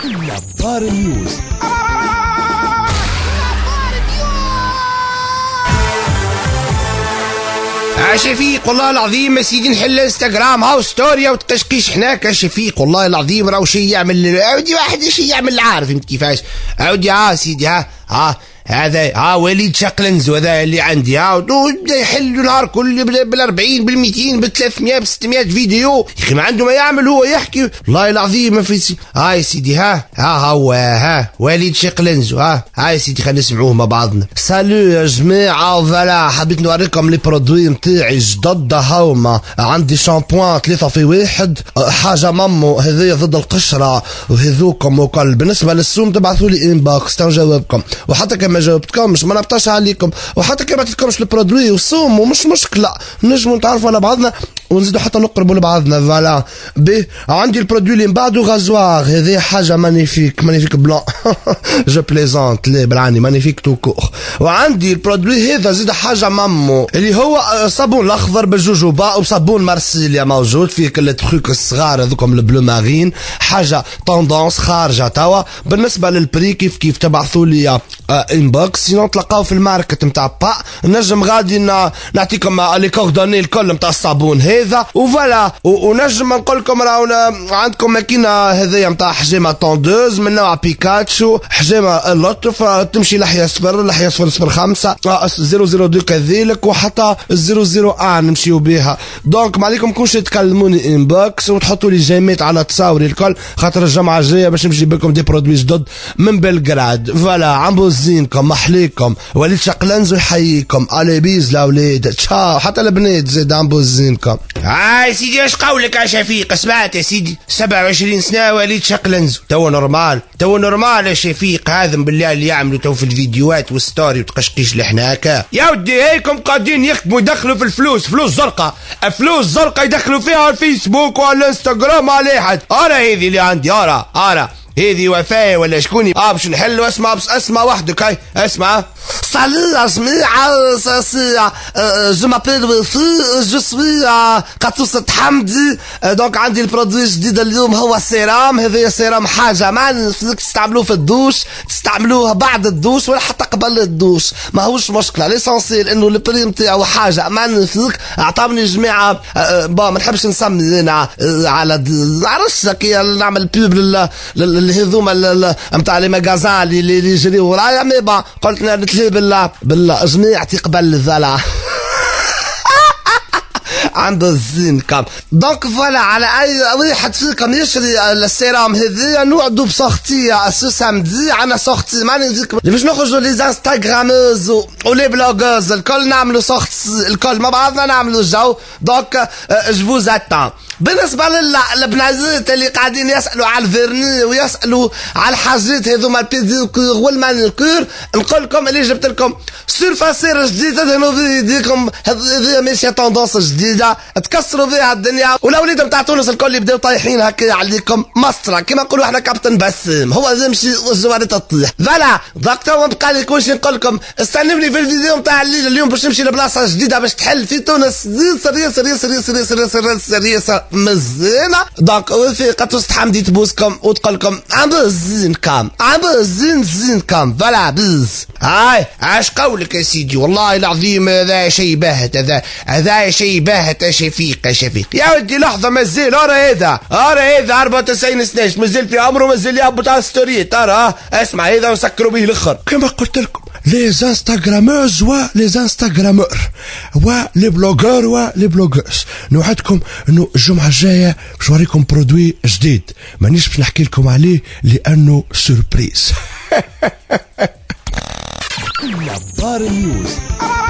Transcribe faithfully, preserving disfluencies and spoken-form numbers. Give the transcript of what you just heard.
نظار نيوز. شفيق والله العظيم ما سيدي نحل انستغرام هاو ستوريا وتقشقيش حناك. شفيق والله العظيم راهو شي يعمل عودي واحد شي يعمل عارف انت كيفاش عودي. ها سيدي ها ها هذا ها وليد شقلنزو هذا اللي عندي ها بدا يحل نهار كل بالأربعين بالميتين بالثلاثمية بستمية فيديو يا اخي ما عنده ما يعمل هو يحكي والله العظيم ما في سي... ها يا سيدي ها ها هو ها وليد شقلنزو ها ها يا سيدي خلينا نسمعوه مع بعضنا. سالو يا جماعه فوالا حبيت نوريكم لي برودوي نتاعي جدد هاوما. عندي شامبوان ثلاثة في واحد حاجه مامو هذيا ضد القشره وهذوكم وكل. بالنسبه للسوم تبعثوا لي انبوكس تنجاوبكم وحتى كما جاوبتكمش ما نبطاش عليكم وحتى كما بعثتلكمش البرودوي والصوم ومش مشكله نجموا نتعرفوا على بعضنا ونزيدوا حتى نقربوا لبعضنا. فوالا بي عندي البرودوي اللي من بعده غازوار هذه حاجه مانيفيك مانيفيك بلان جو بليزونت لي براني مانيفيك تو كور. وعندي البرودوي هذا زيد حاجه مامو اللي هو صابون الاخضر بالجوجوبا وصابون مارسيليا موجود فيه كل التخوك الصغار هذوكم البلو مارين حاجه طوندونس خارجه توا. بالنسبه للبري كيف كيف تبعثوا لي انبوكس سينو تلقاو في الماركت نتاع با نجم غادي نعطيكم لي كوردوني الكل نتاع الصابون هذا وفوالا. ونجم نقول لكم راهو عندكم ماكينه هذيا نتاع حجيمه طوندوز من نوع بيكاتشو حجيمه اللطف تمشي لحيه صفر لحيه صفر صفر خمسة صفر صفر اثنين كذلك وحتى صفر صفر واحد نمشيو بها. دونك ما عليكم كونش تكلموني انبوكس وتحطوا لي جيميت على تصاوري الكل خاطر الجمعه الجايه باش نجيب لكم دي برودوي جدد من بلغراد. فوالا عم بوزينكم محليكم وليد شقلنزو يحييكم. الي بيز لاولاد تشاو حتى البنات زيد عم بوزينكم. هاي سيدي اش قولك يا شفيق سمعت يا سيدي سبعة وعشرين سنه وليد شقلنزو تو نورمال تو نورمال يا شفيق. هذا بالله اللي يعملوا تو في الفيديوهات والستوري وتقشقيش لحنا هكا يا ودي هيكم قاعدين يخدموا يدخلوا في الفلوس فلوس زرقاء فلوس زرقاء يدخلوا فيها على الفيسبوك وعلى الانستغرام على حد. ارى هذه اللي عندي ارى ارى هذه وفاء ولا شكوني اه باش نحلوا اسمع بس اسمع وحدك هاي اسمع. سالي يا جماعه سي جو مابيل وفي جو سوي قطوسة حمدي. دونك عندي البرودوي الجديد اليوم هو سيرام. هذا سيرام حاجه ما فيك تستعملوه في الدوش تستعملوه بعد الدوش ولا حتى قبل الدوش ما هوش مشكله. ليسونسيال انه البري نتاعو حاجه ما فيك اعطوني جماعه با ما نحبش نسمي انا على عرفت كي نعمل بيب الهذوما نتاع لي ماغازان اللي يجريو ورايا مي با قلت لي بالله بالله جميعتي قبل الزلع عنده الزين كام. دونك فوالا على اي واحد فيكم يشري السيرام هذيا نوعدوا بسورتي سو سامدي عنا سورتي ماني نجيكم باش نخرجوا لي انستغراموز ولي بلوغوز الكل نعملوا سورتي الكل مع بعضنا نعملوا الجو. دونك جو فوز اتان. بالنسبه للبنازيت اللي قاعدين يسالوا على الفيرني ويسالوا على الحاجات هذوما البيديكور والمانيكور نقول لكم اللي جبت لكم سيرفاسير جديده تنوضي يديكم هذه ماشيه طوندونس جديده تكسروا بها الدنيا. والاولاد نتاع تونس الكل يبداو طايحين هكا عليكم مسطره كما نقولوا احنا كابتن بسام هو يمشي والزواري تطيح. فوالا ضغط ما بقى لي كلشي نقول لكم استنوني في الفيديو نتاع الليل اليوم باش نمشي لبلاصه جديده باش تحل في تونس سريه سريه سريه سريه سريه سريه سريه مزينه. دونك وثيقه تستحمدي تبوسكم وتقول لكم عم زين كام عم زين زين كام. فوالا بيز. هاي اش قولك يا سيدي والله العظيم هذا شيء باهت هذا هذا شيء باهت يا شفيق يا شفيق يا ودي لحظه مازال ارى هذا ارى هذا أربعة وتسعين سنه مازال في عمره مازال يهبط على ستوري ترى اسمع هذا وسكروا به الاخر كما قلت لكم لي انستغراموز و لي انستغرامور و لي بلوغور و لي بلوغوز. نوعدكم انه الجمعه الجايه باش نوريكم برودوي جديد مانيش باش نحكي لكم عليه لانه سوربريز. نظار نيوز.